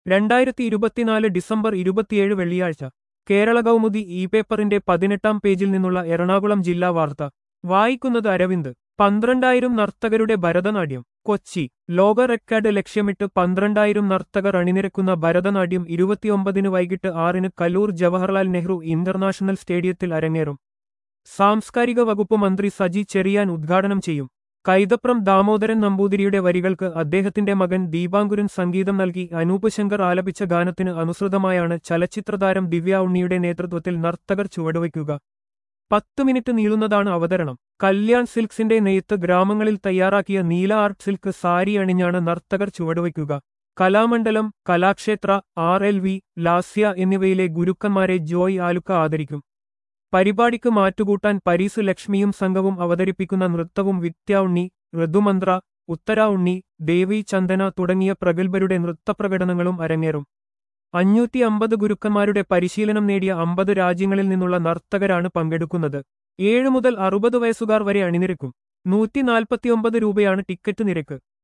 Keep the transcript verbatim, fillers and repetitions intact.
രണ്ടായിരത്തി ഇരുപത്തിനാല് ഡിസംബർ ഇരുപത്തിയേഴ് വെള്ളിയാഴ്ച കേരള കൗമുദി ഇ പേപ്പറിന്റെ പതിനെട്ടാം പേജിൽ നിന്നുള്ള എറണാകുളം ജില്ലാ വാർത്ത വായിക്കുന്നത് അരവിന്ദ്. പന്ത്രണ്ടായിരം നർത്തകരുടെ ഭരതനാട്യം കൊച്ചി. ലോക റെക്കോർഡ് ലക്ഷ്യമിട്ട് പന്ത്രണ്ടായിരം നർത്തകർ അണിനിരക്കുന്ന ഭരതനാട്യം ഇരുപത്തിയൊമ്പതിന് വൈകിട്ട് ആറിന് കലൂർ ജവഹർലാൽ നെഹ്റു ഇന്റർനാഷണൽ സ്റ്റേഡിയത്തിൽ അരങ്ങേറും. സാംസ്കാരിക വകുപ്പ് മന്ത്രി സജി ചെറിയാൻ ഉദ്ഘാടനം ചെയ്യും. കൈതപ്രം ദാമോദരൻ നമ്പൂതിരിയുടെ വരികൾക്ക് അദ്ദേഹത്തിന്റെ മകൻ ദീപാങ്കുരൻ സംഗീതം നൽകി അനൂപ് ശങ്കർ ആലപിച്ച ഗാനത്തിന് അനുസൃതമായാണ് ചലച്ചിത്രതാരം ദിവ്യ ഉണ്ണിയുടെ നേതൃത്വത്തിൽ നർത്തകർ ചുവടുവയ്ക്കുക. പത്ത് മിനിറ്റ് നീളുന്നതാണ് അവതരണം. കല്യാൺ സിൽക്സിന്റെ നെയ്ത്ത് ഗ്രാമങ്ങളിൽ തയ്യാറാക്കിയ നീല ആർട്ട് സിൽക്ക് സാരി അണിഞ്ഞാണ് നർത്തകർ ചുവടുവയ്ക്കുക. Kalamandalam, Kalakshetra, R L V, Lasya എന്നിവയിലെ ഗുരുക്കന്മാരെ ജോയ് ആലുക്ക ആദരിക്കും. പരിപാടിക്ക് മാറ്റുകൂട്ടാൻ പരീസ് ലക്ഷ്മിയും സംഘവും അവതരിപ്പിക്കുന്ന നൃത്തവും വിദ്യ ഉണ്ണി, ഋതുമന്ത്ര, ഉത്തര ഉണ്ണി, ദേവി ചന്ദന തുടങ്ങിയ പ്രഗത്ഭരുടെ നൃത്തപ്രകടനങ്ങളും അരങ്ങേറും. അഞ്ഞൂറ്റി അമ്പത് ഗുരുക്കന്മാരുടെ പരിശീലനം നേടിയ അമ്പത് രാജ്യങ്ങളിൽ നിന്നുള്ള നർത്തകരാണ് പങ്കെടുക്കുന്നത്. ഏഴ് മുതൽ അറുപത് വയസ്സുകാർ വരെ അണിനിരക്കും. നൂറ്റി നാൽപ്പത്തിയൊമ്പത് രൂപയാണ് ടിക്കറ്റ് നിരക്ക്.